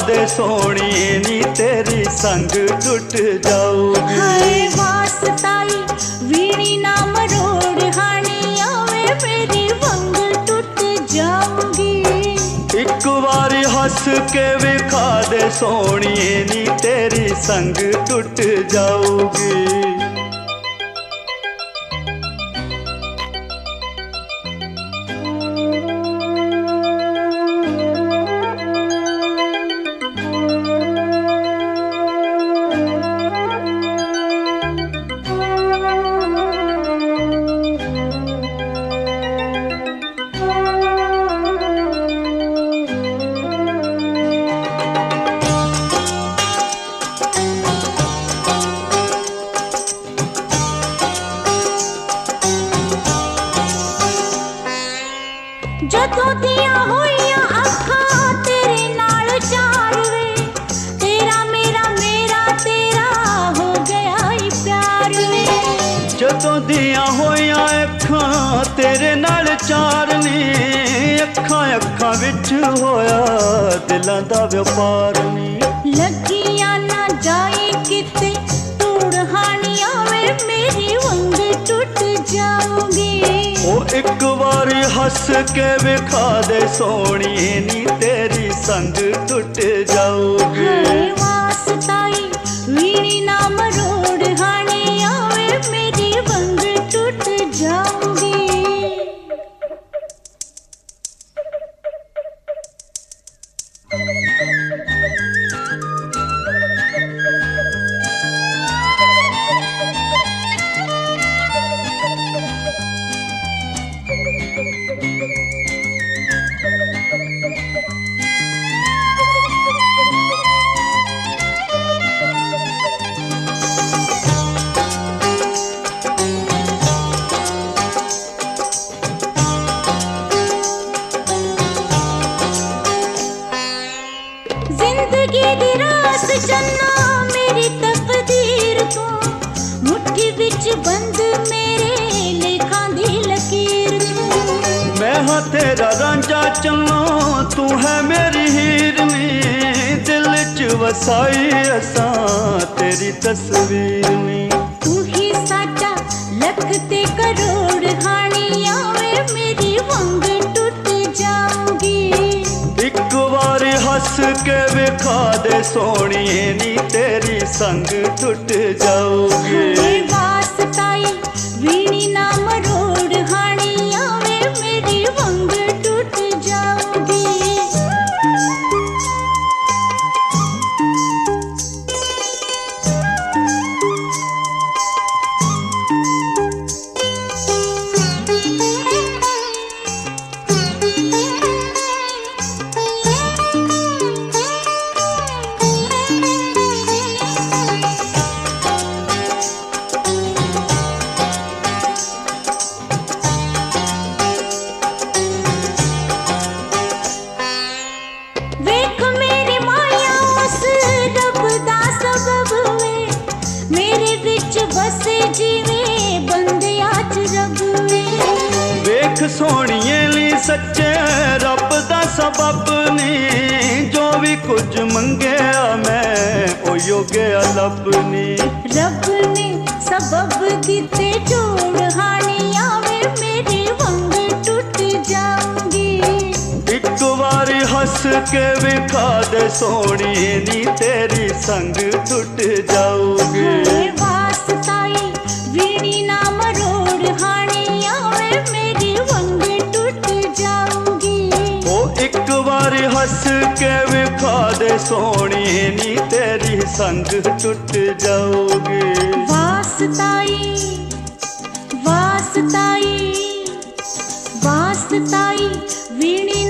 दे सोनिए नी तेरी संग टूट जाऊगी। हाय वास्ताई वीणी ना मरोड़ हानी आवे मेरी वंग टूट जाऊंगी। एक बारी हंस के विखा दे सोनिए नी तेरी संग टूट जाऊगी। जदों दिया होइया अखां तेरे नाल चार वे, तेरा मेरा मेरा तेरा हो गया ही प्यार वे। जदों दिया होइया अखां तेरे नाल चार ने, अखां अखां विच होया दिलां दा व्यापार ने। लगियां ना जाए किते तूड़ हानियां वे मेरी वंग टूट जाऊंगी। ओ एक बारी हंस के विखा दे सोनिए नी तेरी संग टूट जाऊगी। हाय वास्ताई वीणी ना मरोड़ हानी आवे मेरी वंग टूट जाऊंगी। जिंदगी दी रास चन्ना मेरी तकदीर तू, मुट्ठी विच बंद मेरे लेखां दी लकीर तू। मैं हाँ तेरा रांझा चन्नो तू है मेरी हीरनी, दिल च वसाई असां तेरी तस्वीर नी। तू ही साडा लख ते करोड़ हानी आवे मेरी वंग टूट जाऊंगी। एक बारी हंस के विखा दे सोनिए नी तेरी संग टूट जाऊगी। हाय वास्ताई वीणी ना मरोड़ हानी आवे मेरी वंग टूट जाऊंगी। वेख मेरी माया उस रब दा सबब वे, मेरे विच बसे जीवे बंदिया च रब वे। वेख सोनिए ली सच्चे रब दा सबब ने, जो भी कुछ मंगया मैं ओ योग्य लब ने। रब ने सबब दिते जोड़ हानी आवे मेरी वंग टूट जाऊंगी। एक बारी हंस के विखा दे सोनिए नी तेरी संग टूट जाऊगी। हाय वास्ताई वीणी ना मरोड़ हानी आवे मेरी वंग टूट जाऊंगी। ओ एक बारी हंस के विखा दे सोनिए नी तेरी संग टूट जाऊगी। वास्ताई वास्ताई वास्ताई वीणी